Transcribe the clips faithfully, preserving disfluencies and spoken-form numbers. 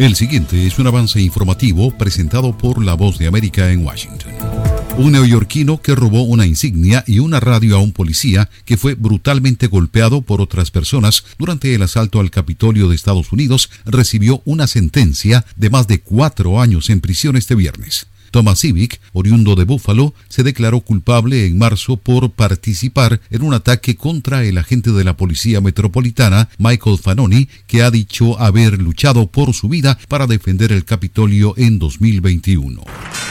El siguiente es un avance informativo presentado por La Voz de América en Washington. Un neoyorquino que robó una insignia y una radio a un policía que fue brutalmente golpeado por otras personas durante el asalto al Capitolio de Estados Unidos recibió una sentencia de más de cuatro años en prisión este viernes. Thomas Civic, oriundo de Buffalo, se declaró culpable en marzo por participar en un ataque contra el agente de la Policía Metropolitana, Michael Fanoni, que ha dicho haber luchado por su vida para defender el Capitolio en dos mil veintiuno.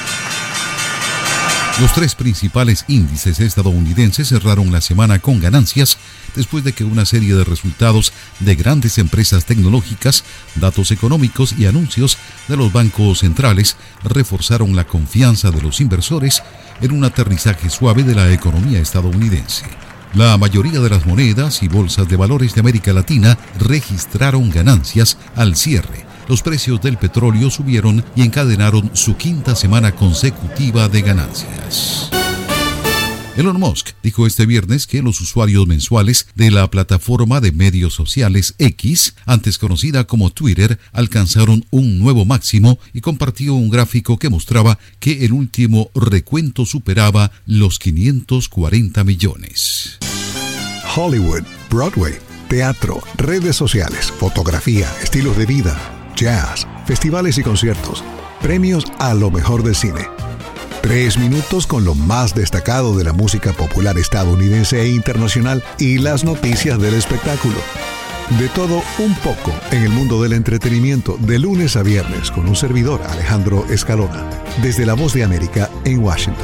Los tres principales índices estadounidenses cerraron la semana con ganancias después de que una serie de resultados de grandes empresas tecnológicas, datos económicos y anuncios de los bancos centrales reforzaron la confianza de los inversores en un aterrizaje suave de la economía estadounidense. La mayoría de las monedas y bolsas de valores de América Latina registraron ganancias al cierre. Los precios del petróleo subieron y encadenaron su quinta semana consecutiva de ganancias. Elon Musk dijo este viernes que los usuarios mensuales de la plataforma de medios sociales X, antes conocida como Twitter, alcanzaron un nuevo máximo y compartió un gráfico que mostraba que el último recuento superaba los quinientos cuarenta millones. Hollywood, Broadway, teatro, redes sociales, fotografía, estilos de vida, jazz, festivales y conciertos, premios a lo mejor del cine. Tres minutos con lo más destacado de la música popular estadounidense e internacional y las noticias del espectáculo. De todo un poco en el mundo del entretenimiento de lunes a viernes con un servidor, Alejandro Escalona, desde La Voz de América en Washington.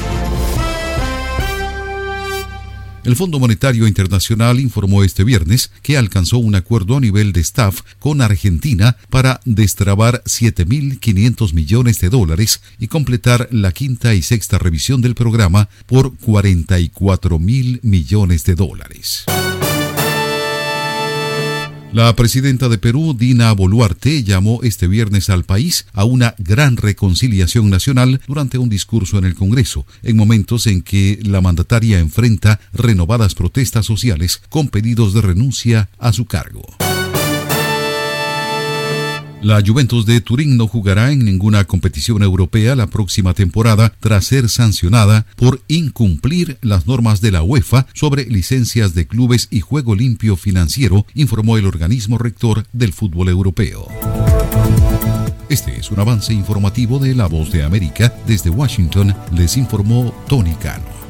El Fondo Monetario Internacional informó este viernes que alcanzó un acuerdo a nivel de staff con Argentina para destrabar siete mil quinientos millones de dólares y completar la quinta y sexta revisión del programa por cuarenta y cuatro mil millones de dólares. La presidenta de Perú, Dina Boluarte, llamó este viernes al país a una gran reconciliación nacional durante un discurso en el Congreso, en momentos en que la mandataria enfrenta renovadas protestas sociales con pedidos de renuncia a su cargo. La Juventus de Turín no jugará en ninguna competición europea la próxima temporada tras ser sancionada por incumplir las normas de la UEFA sobre licencias de clubes y juego limpio financiero, informó el organismo rector del fútbol europeo. Este es un avance informativo de La Voz de América. Desde Washington les informó Tony Cano.